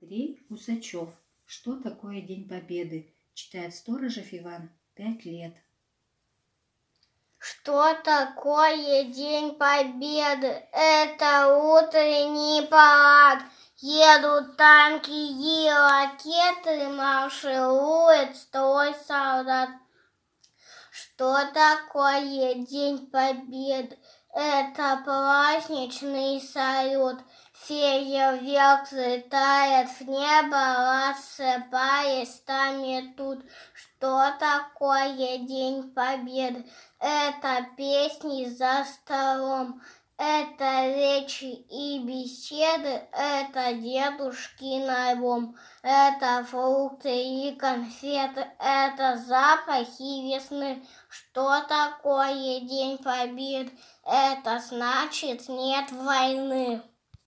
Андрей Усачев. Что такое День Победы? Читает Сторожев Иван, 5 лет. Что такое День Победы? Это утренний парад. Едут танки и ракеты, марширует строй солдат. Что такое День Победы? Это праздничный салют. Фейерверк взлетает в небо, рассыпаясь там и тут. Что такое День Победы? Это песни за столом, это речи и беседы, это дедушкин альбом, это фрукты и конфеты, это запахи весны. Что такое День Победы? Это значит нет войны.